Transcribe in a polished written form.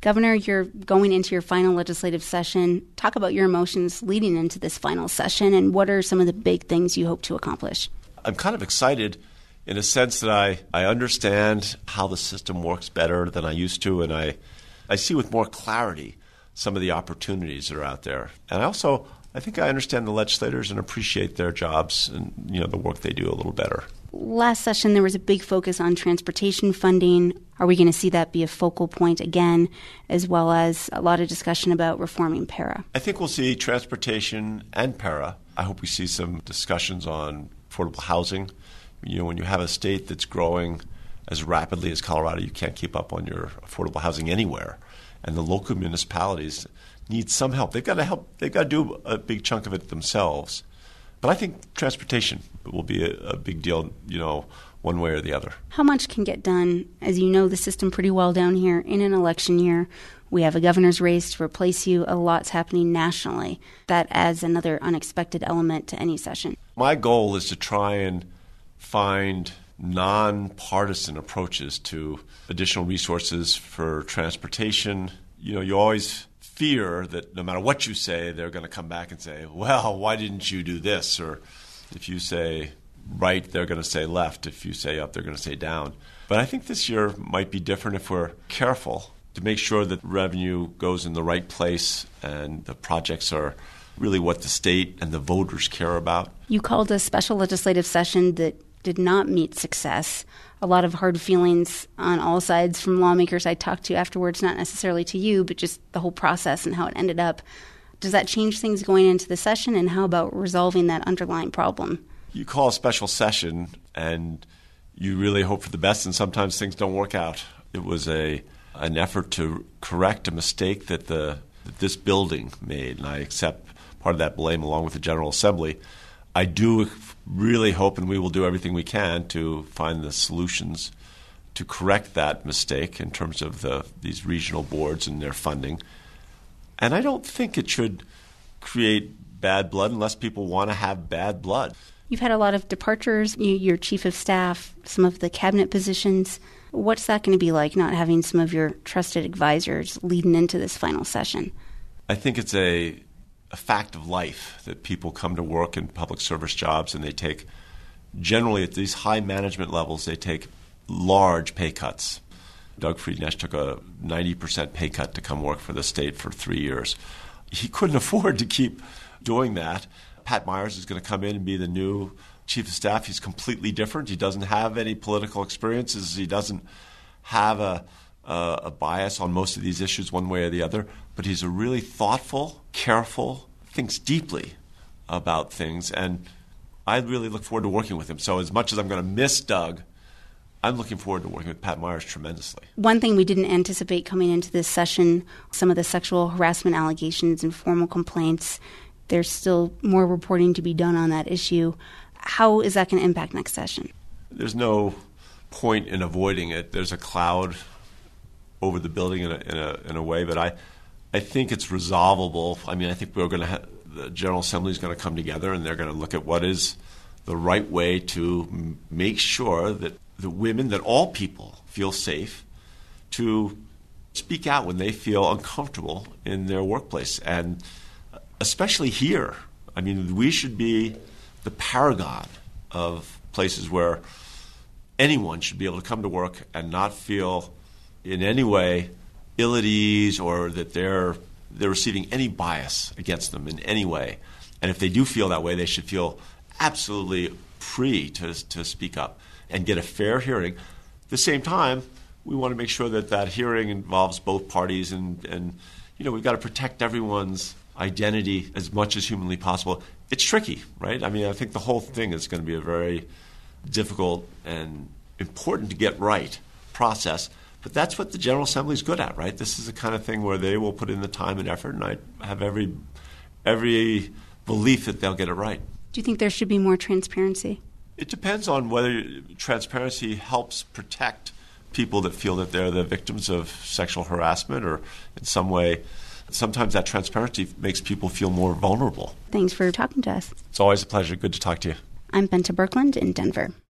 Governor, you're going into your final legislative session. Talk about your emotions leading into this final session, and what are some of the big things you hope to accomplish? I'm kind of excited in a sense that I understand how the system works better than I used to, and I see with more clarity some of the opportunities that are out there. And I think I understand the legislators and appreciate their jobs and the work they do a little better. Last session, there was a big focus on transportation funding. Are we going to see that be a focal point again, as well as a lot of discussion about reforming PARA? I think we'll see transportation and PARA. I hope we see some discussions on affordable housing. When you have a state that's growing as rapidly as Colorado, you can't keep up on your affordable housing anywhere. And the local municipalities need some help. They've got to help. They've got to do a big chunk of it themselves. But I think transportation will be a big deal, one way or the other. How much can get done? As you know the system pretty well down here in an election year. We have a governor's race to replace you. A lot's happening nationally. That adds another unexpected element to any session. My goal is to try and find nonpartisan approaches to additional resources for transportation. You always fear that no matter what you say, they're going to come back and say, well, why didn't you do this? Or if you say right, they're going to say left. If you say up, they're going to say down. But I think this year might be different if we're careful to make sure that revenue goes in the right place and the projects are really what the state and the voters care about. You called a special legislative session that did not meet success. A lot of hard feelings on all sides from lawmakers I talked to afterwards, not necessarily to you, but just the whole process and how it ended up. Does that change things going into the session, and how about resolving that underlying problem? You call a special session and you really hope for the best, and sometimes things don't work out. It was an effort to correct a mistake that this building made, and I accept part of that blame along with the General Assembly. I do really hope, and we will do everything we can to find the solutions to correct that mistake in terms of these regional boards and their funding. And I don't think it should create bad blood unless people want to have bad blood. You've had a lot of departures, your chief of staff, some of the cabinet positions. What's that going to be like, not having some of your trusted advisors leading into this final session? I think it's a fact of life that people come to work in public service jobs, and they take, generally at these high management levels, they take large pay cuts. Doug Friednesh took a 90% pay cut to come work for the state for 3 years. He couldn't afford to keep doing that. Pat Myers is going to come in and be the new chief of staff. He's completely different. He doesn't have any political experiences. He doesn't have a bias on most of these issues one way or the other, but he's a really thoughtful, careful, thinks deeply about things, and I really look forward to working with him. So as much as I'm going to miss Doug, I'm looking forward to working with Pat Myers tremendously. One thing we didn't anticipate coming into this session, some of the sexual harassment allegations and formal complaints. There's still more reporting to be done on that issue. How is that going to impact next session? There's no point in avoiding it. There's a cloud over the building in a way, but I think it's resolvable. I mean, I think the General Assembly is going to come together and they're going to look at what is the right way to make sure that the women, that all people feel safe to speak out when they feel uncomfortable in their workplace. And especially here, I mean, we should be the paragon of places where anyone should be able to come to work and not feel in any way ill at ease or that they're receiving any bias against them in any way. And if they do feel that way, they should feel absolutely free to speak up and get a fair hearing. At the same time, we want to make sure that hearing involves both parties, and we've got to protect everyone's identity as much as humanly possible. It's tricky, right? I mean, I think the whole thing is going to be a very difficult and important to get right process, but that's what the General Assembly is good at, right? This is the kind of thing where they will put in the time and effort, and I have every belief that they'll get it right. Do you think there should be more transparency? It depends on whether transparency helps protect people that feel that they're the victims of sexual harassment or in some way. Sometimes that transparency makes people feel more vulnerable. Thanks for talking to us. It's always a pleasure. Good to talk to you. I'm Bente Birkeland in Denver.